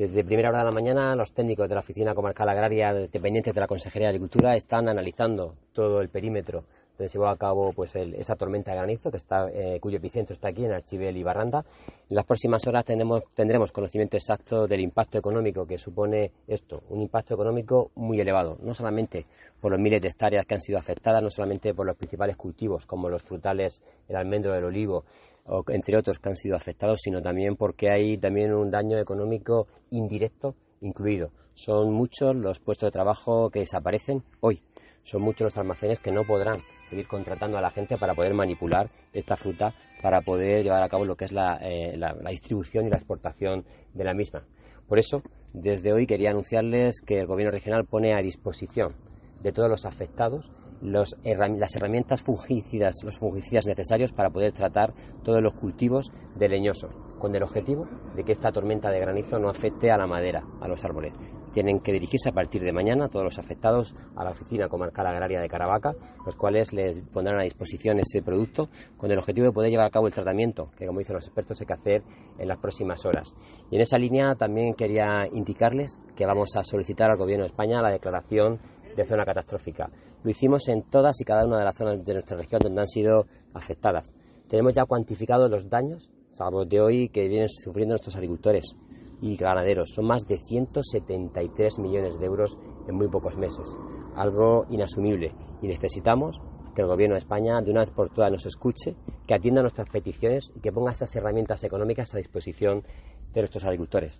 Desde primera hora de la mañana, los técnicos de la Oficina Comarcal Agraria dependientes de la Consejería de Agricultura están analizando todo el perímetro donde se llevó a cabo esa tormenta de granizo cuyo epicentro está aquí en Archibel y Barranda. En las próximas horas tendremos conocimiento exacto del impacto económico que supone esto, un impacto económico muy elevado, no solamente por los miles de hectáreas que han sido afectadas, no solamente por los principales cultivos como los frutales, el almendro, el olivo, entre otros que han sido afectados, sino también porque hay también un daño económico indirecto incluido. Son muchos los puestos de trabajo que desaparecen hoy, son muchos los almacenes que no podrán seguir contratando a la gente para poder manipular esta fruta, para poder llevar a cabo lo que es la distribución y la exportación de la misma. Por eso, desde hoy quería anunciarles que el Gobierno regional pone a disposición de todos los afectados las herramientas fungicidas, los fungicidas necesarios para poder tratar todos los cultivos de leñosos, con el objetivo de que esta tormenta de granizo no afecte a la madera, a los árboles. Tienen que dirigirse a partir de mañana todos los afectados a la Oficina Comarcal Agraria de Caravaca, los cuales les pondrán a disposición ese producto con el objetivo de poder llevar a cabo el tratamiento, que como dicen los expertos hay que hacer en las próximas horas. Y en esa línea también quería indicarles que vamos a solicitar al Gobierno de España la declaración de zona catastrófica. Lo hicimos en todas y cada una de las zonas de nuestra región donde han sido afectadas. Tenemos ya cuantificados los daños, salvo de hoy, que vienen sufriendo nuestros agricultores y ganaderos. Son más de 173 millones de euros en muy pocos meses. Algo inasumible. Y necesitamos que el Gobierno de España de una vez por todas nos escuche, que atienda nuestras peticiones y que ponga estas herramientas económicas a disposición de nuestros agricultores.